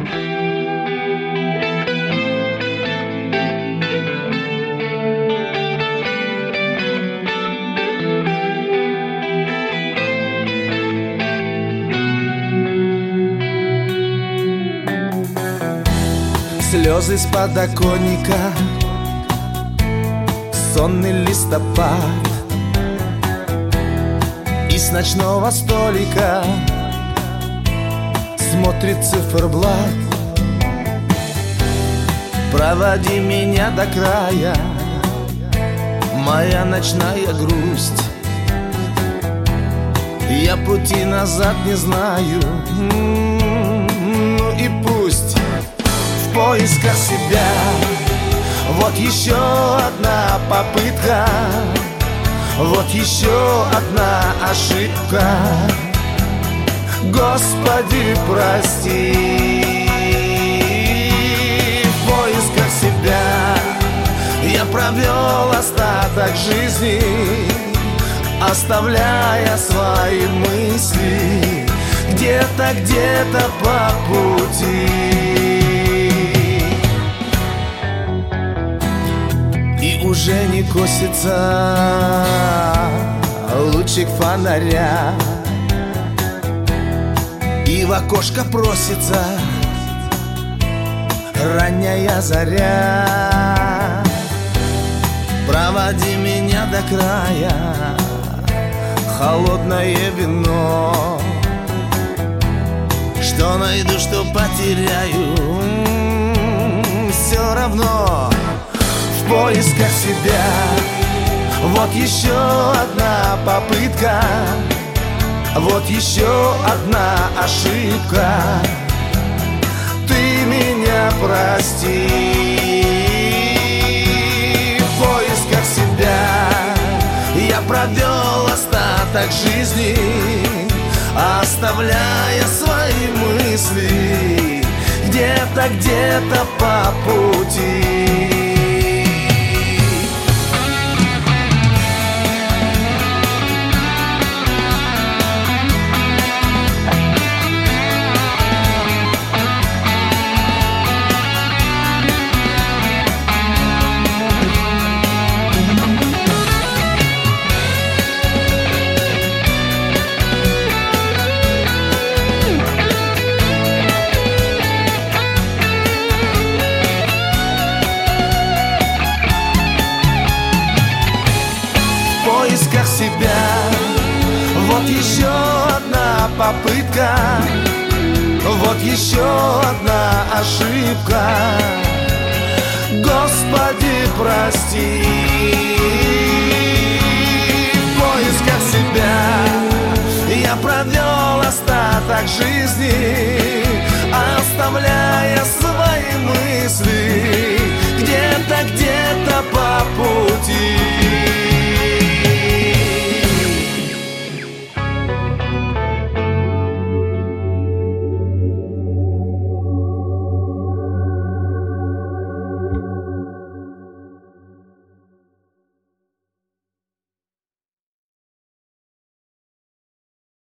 Слезы с подоконника, сонный листопад, и с ночного столика смотрит циферблат. Проводи меня до края, моя ночная грусть. Я пути назад не знаю, ну и пусть. В поисках себя, вот еще одна попытка, вот еще одна ошибка. Господи, прости. В поисках себя я провел остаток жизни, оставляя свои мысли где-то, где-то по пути. И уже не косится лучик фонаря, и в окошко просится ранняя заря. Проводи меня до края, холодное вино. Что найду, что потеряю, все равно. В поисках себя, вот еще одна попытка, вот еще одна ошибка. Ты меня прости. В поисках себя я провел остаток жизни, оставляя свои мысли где-то, где-то по пути. В поисках себя, вот еще одна попытка, вот еще одна ошибка. Господи, прости. В поисках себя я провел остаток жизни, оставляя свои мысли где-то, где-то по